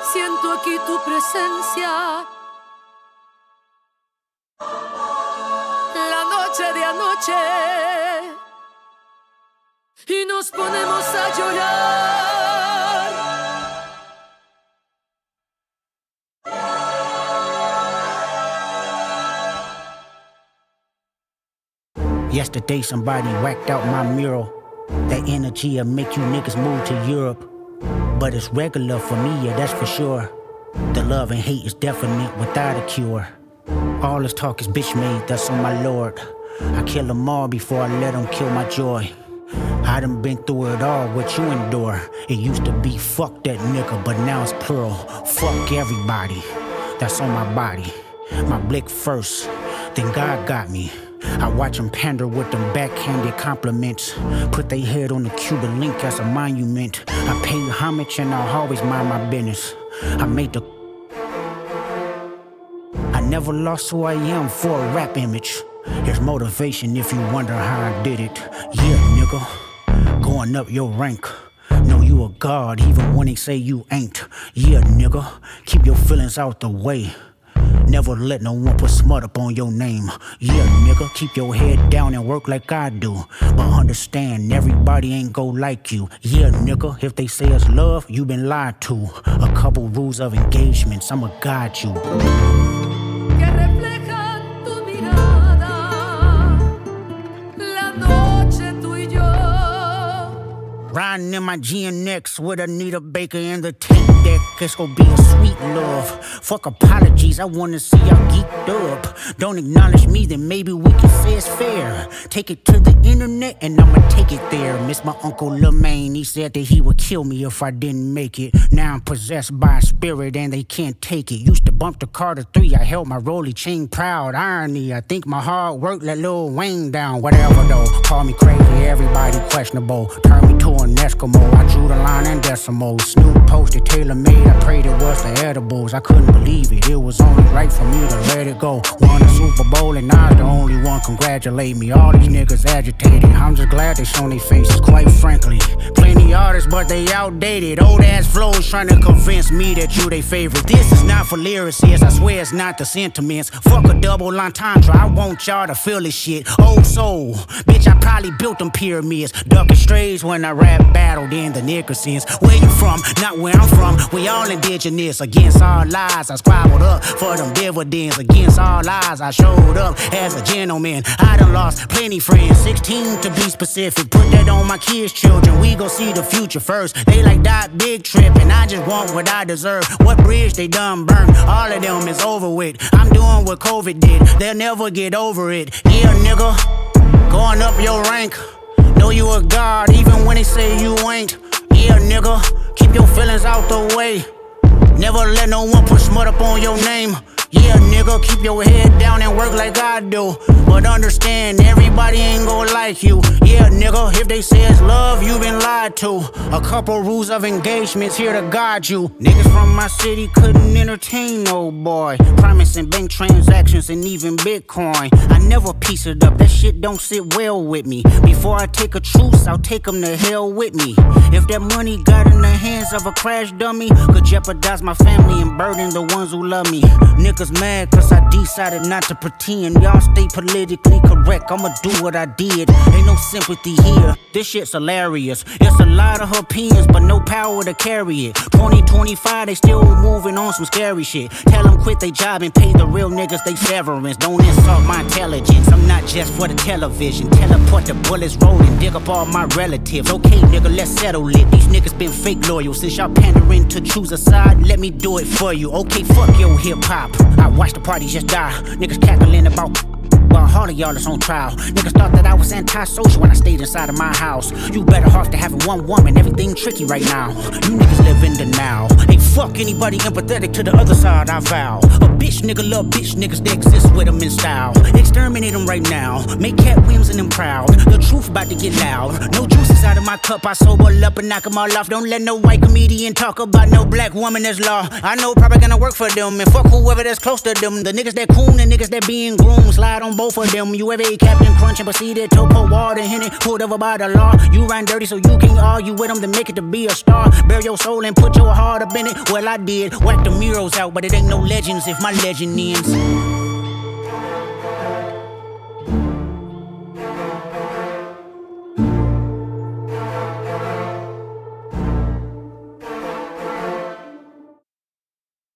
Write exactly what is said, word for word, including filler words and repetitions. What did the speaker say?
Siento aquí tu presencia. La noche de anoche y nos ponemos a llorar. Yesterday somebody whacked out my mural. That energy'll make you niggas move to Europe. But it's regular for me, yeah, that's for sure. The love and hate is definite without a cure. All this talk is bitch made, that's on my lord. I kill them all before I let them kill my joy. I done been through it all, what you endure. It used to be fuck that nigga, but now it's plural. Fuck everybody, that's on my body. My blick first, then God got me. I watch them pander with them backhanded compliments. Put they head on the Cuban link as a monument. I pay homage and I'll always mind my business. I made the I never lost who I am for a rap image. There's motivation if you wonder how I did it. Yeah, nigga, going up your rank. Know you a god even when they say you ain't. Yeah, nigga, keep your feelings out the way. Never let no one put smut up on your name. Yeah, nigga, keep your head down and work like I do. But understand, everybody ain't go like you. Yeah, nigga, if they say it's love, you been lied to. A couple rules of engagements, I'ma guide you. Que reflejan tu mirada, la noche tú y yo. Riding in my G N X with Anita Baker in the tape deck. It's gonna be a sweet love. Fuck apologies, I wanna see y'all geeked up. Don't acknowledge me, then maybe we can say it's fair. Take it to the internet and I'ma take it there. Miss my Uncle Lemaine, he said that he would kill me if I didn't make it. Now I'm possessed by a spirit and they can't take it. Used to bump the Carter three, I held my rolly chain proud. Irony, I think my hard work let Lil Wayne down. Whatever though, call me crazy, everybody questionable. Turn me to an Eskimo, I drew the line in decimals. Snoop posted tailor made, I prayed it was the edibles. I couldn't believe it, it was only right for me to let it go. Won a Super Bowl and I was the only one congratulate me. All these niggas agitated, I'm just glad they shown their faces, quite frankly. Plenty artists but they outdated. Old ass flows trying to convince me that you they favorite. This is not for lyricists, I swear it's not the sentiments. Fuck a double entendre, I want y'all to feel this shit. Old soul, bitch, I probably built them pyramids. Ducking strays when I rap battled in the Nickersons. Where you from? Not where I'm from. We all indigenous. Against all lies, I scribbled up for them dividends. Against all lies, I showed up as a gentleman. I done lost plenty friends, sixteen to be specific. Put that on my kids' children. We gon' see the future first. They like that big trip, and I just want what I deserve. What bridge they done burned? All of them is over with. I'm doing what COVID did. They'll never get over it. Yeah, nigga, going up your rank. Know you a god even when they say you ain't. Yeah, nigga, keep your feelings out the way. Never let no one put smut up on your name. Yeah, nigga, keep your head down and work like I do. But understand, everybody ain't gon' like you. Yeah, nigga, if they say it's love, you been lied to. A couple rules of engagements here to guide you. Niggas from my city couldn't entertain no boy. Promising bank transactions and even Bitcoin. I never piece it up, that shit don't sit well with me. Before I take a truce, I'll take them to hell with me. If that money got in the hands of a crash dummy, could jeopardize my family and burden the ones who love me. Niggas mad cause I decided not to pretend. Y'all stay politically correct, I'ma do what I did. Ain't no sympathy here, this shit's hilarious. It's a lot of opinions but no power to carry it. Twenty twenty-five, they still moving on some scary shit. Tell them quit they job and pay the real niggas they severance. Don't insult my intelligence, I'm not just for the television. Teleport the bullets rolling, dig up all my relatives. Okay nigga, let's settle it. These niggas been fake loyal. Since y'all pandering to choose a side, let me do it for you. Okay, fuck your hip hop, I watch the party just die. Niggas cackling about while all of y'all is on trial. Niggas thought that I was antisocial when I stayed inside of my house. You better off to having one woman, everything tricky right now. You niggas live in the now. Ain't fuck anybody empathetic to the other side, I vow. A Bitch nigga love bitch niggas that exist with them in style. Exterminate them right now. Make Cat Williams and them proud. The truth about to get loud. No juices out of my cup. I sober up and knock them all off. Don't let no white comedian talk about no black woman that's law. I know probably gonna work for them and fuck whoever that's close to them. The niggas that coon and niggas that being groomed. Slide on both of them. You ever ate Captain Crunch and proceeded to pour water in it? Pulled over by the law. You run dirty so you can't argue with them to make it to be a star. Bare your soul and put your heart up in it. Well I did. Whack the murals out but it ain't no legends if my legend ends.